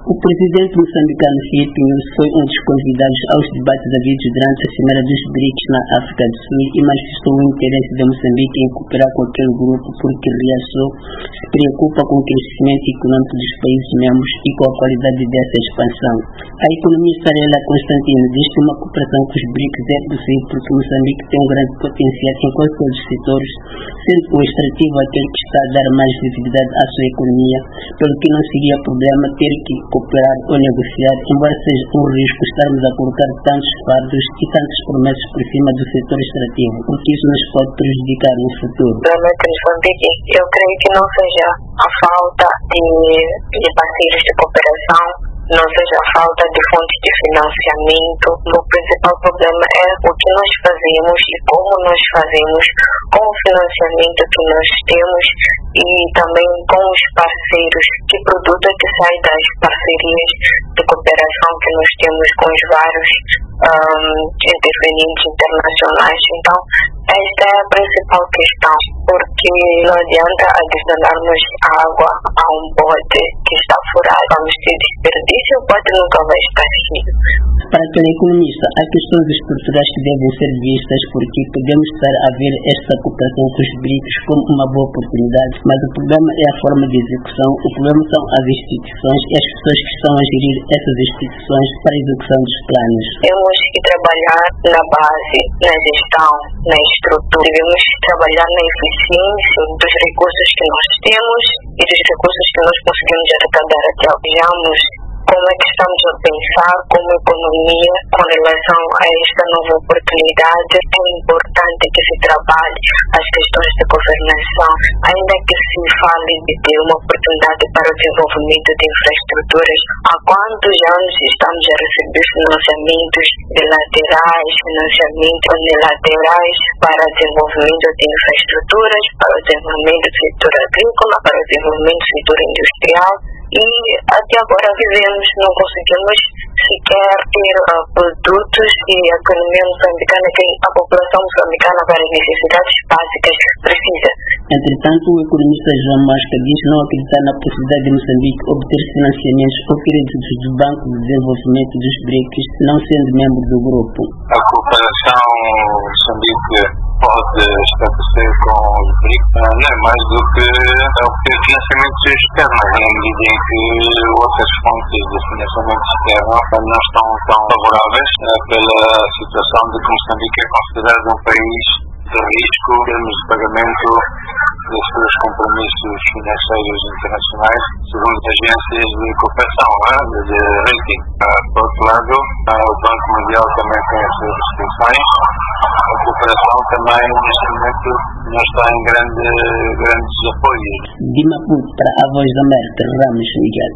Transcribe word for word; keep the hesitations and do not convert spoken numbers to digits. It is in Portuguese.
O presidente moçambicano Filipe Nyusi foi um dos convidados aos debates havidos durante a Cimeira dos B R I C S na África do Sul e manifestou o interesse de Moçambique em cooperar com aquele grupo porque reaçou se preocupa com o crescimento econômico dos países membros e com a qualidade dessa expansão. A economista Sarela Constantino diz que uma cooperação com os B R I C S é possível porque Moçambique tem um grande potencial em quase todos os setores, sendo o extrativo aquele que está a dar mais visibilidade à sua economia, pelo que não seria problema ter que cooperar ou negociar, embora seja um risco estarmos a colocar tantos fardos e tantas promessas por cima do setor extrativo, porque isso nos pode prejudicar no futuro. Eu creio que não seja a falta de, de parceiros de cooperação, não seja a falta de fontes de financiamento. O principal problema é o que nós fazemos e como nós fazemos, com o financiamento que nós temos e também com os parceiros, que produto é que sai das parcerias de cooperação que nós temos com os vários um, intervenientes internacionais. Então, esta é a principal questão, porque não adianta adicionarmos água a um bote que está furado. Vamos ter desperdício, o bote nunca vai estar cheio. Para aquele economista, há questões estruturais que devem ser vistas, porque podemos estar a ver esta cooperação com os B R I C S como uma boa oportunidade, mas o problema é a forma de execução, o problema são as instituições e as pessoas que estão a gerir essas instituições para a execução dos planos. Temos que trabalhar na base, na gestão, na estrutura. Devemos trabalhar na eficiência dos recursos que nós temos e dos recursos que nós conseguimos arrecadar até vejamos como é que estamos a pensar como economia com relação a esta nova oportunidade. É importante que se trabalhe as questões de governação, ainda que se fale de ter uma oportunidade para o desenvolvimento de infraestruturas. Há quantos anos estamos a receber financiamentos bilaterais, financiamentos unilaterais para o desenvolvimento de infraestruturas, para o desenvolvimento do setor agrícola, para o desenvolvimento do setor industrial. E até agora vivemos, não conseguimos sequer ter uh, produtos e a economia moçambicana, que a população moçambicana para as necessidades básicas precisa. Entretanto, o economista João Masca diz não acreditar na possibilidade de Moçambique obter financiamentos ou créditos do Banco de Desenvolvimento dos B R I C S, não sendo membro do grupo. A cooperação Moçambique pode estabelecer com os B R I C S não é mais do que obter financiamentos externos, na medida em que outras fontes de financiamento externo não estão tão favoráveis pela situação de que Moçambique é considerado um país de risco em termos de pagamento dos seus compromissos financeiros internacionais, segundo as agências de cooperação, de, de rating. Por outro lado, o Banco Mundial também tem as suas restrições. A cooperação também, neste momento, não está em grande, grandes apoios. De Maputo para a Voz da América, Ramos Miguel.